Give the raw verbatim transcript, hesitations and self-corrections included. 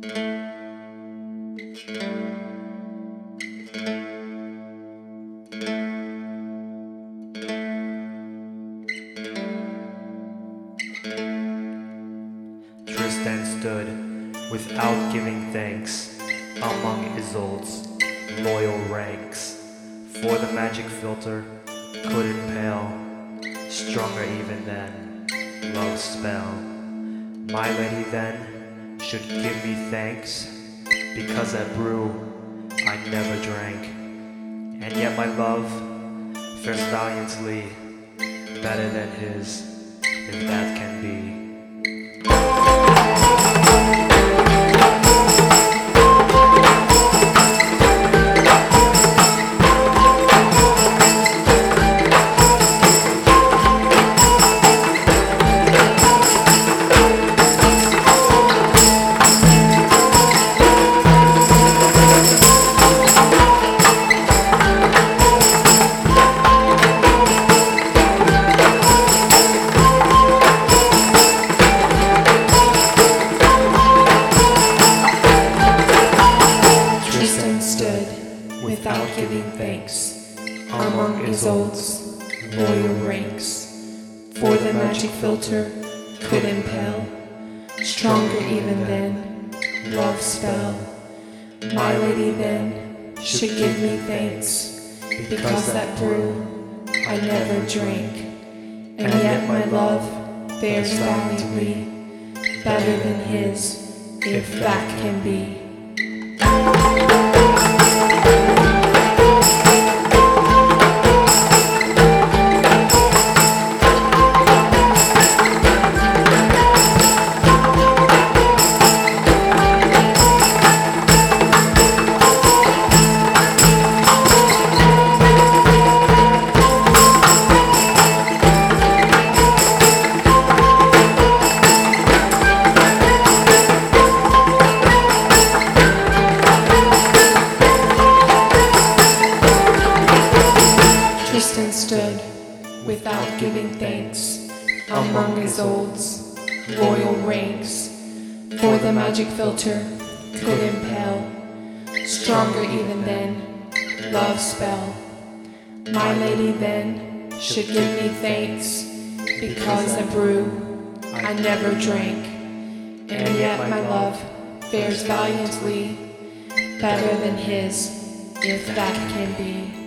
Tristan stood, without giving thanks, among Isolde's loyal ranks. For the magic philtre could impale, stronger even than love's spell. My lady then should give me thanks, because that brew I never drank. And yet my love fares valiantly, better than his, if that can be. Without giving thanks, among Isolde's loyal ranks. For the magic philtre could impel, stronger even than love's spell. My lady then should give me thanks, because that brew I never drank. And yet my love fares valiantly, better than his, if that can be. Tristan stood, without giving thanks, among Isolde's loyal ranks. For the magic philtre could impel, stronger even than love's spell. My lady then should give me thanks, because the brew I never drank. And yet my love fares valiantly, better than his, if that can be.